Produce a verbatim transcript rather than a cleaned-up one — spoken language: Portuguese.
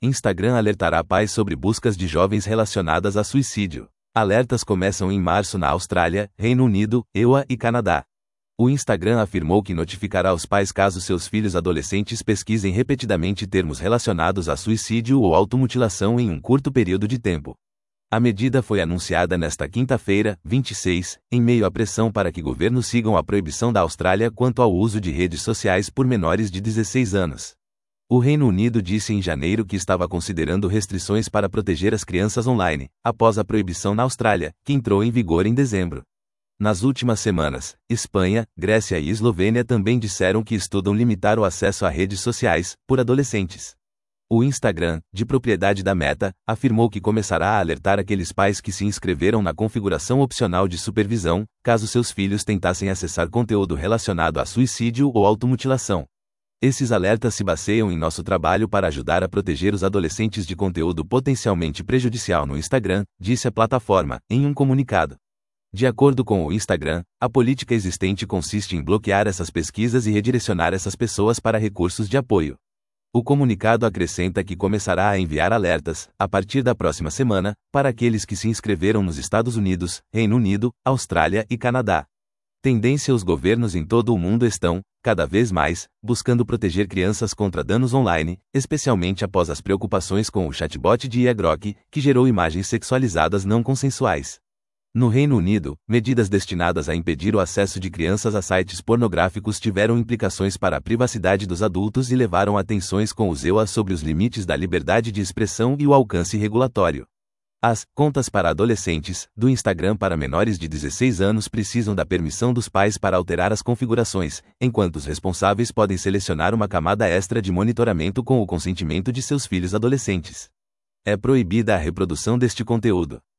Instagram alertará pais sobre buscas de jovens relacionadas a suicídio. Alertas começam em março na Austrália, Reino Unido, E U A e Canadá. O Instagram afirmou que notificará os pais caso seus filhos adolescentes pesquisem repetidamente termos relacionados a suicídio ou automutilação em um curto período de tempo. A medida foi anunciada nesta quinta-feira, vinte e seis, em meio à pressão para que governos sigam a proibição da Austrália quanto ao uso de redes sociais por menores de dezesseis anos. O Reino Unido disse em janeiro que estava considerando restrições para proteger as crianças online, após a proibição na Austrália, que entrou em vigor em dezembro. Nas últimas semanas, Espanha, Grécia e Eslovênia também disseram que estudam limitar o acesso a redes sociais por adolescentes. O Instagram, de propriedade da Meta, afirmou que começará a alertar aqueles pais que se inscreveram na configuração opcional de supervisão, caso seus filhos tentassem acessar conteúdo relacionado a suicídio ou automutilação. Esses alertas se baseiam em nosso trabalho para ajudar a proteger os adolescentes de conteúdo potencialmente prejudicial no Instagram, disse a plataforma, em um comunicado. De acordo com o Instagram, a política existente consiste em bloquear essas pesquisas e redirecionar essas pessoas para recursos de apoio. O comunicado acrescenta que começará a enviar alertas, a partir da próxima semana, para aqueles que se inscreveram nos Estados Unidos, Reino Unido, Austrália e Canadá. Tendência: os governos em todo o mundo estão, cada vez mais, buscando proteger crianças contra danos online, especialmente após as preocupações com o chatbot de I A Grok, que gerou imagens sexualizadas não consensuais. No Reino Unido, medidas destinadas a impedir o acesso de crianças a sites pornográficos tiveram implicações para a privacidade dos adultos e levaram a tensões com os E U A sobre os limites da liberdade de expressão e o alcance regulatório. As contas para adolescentes, do Instagram para menores de dezesseis anos precisam da permissão dos pais para alterar as configurações, enquanto os responsáveis podem selecionar uma camada extra de monitoramento com o consentimento de seus filhos adolescentes. É proibida a reprodução deste conteúdo.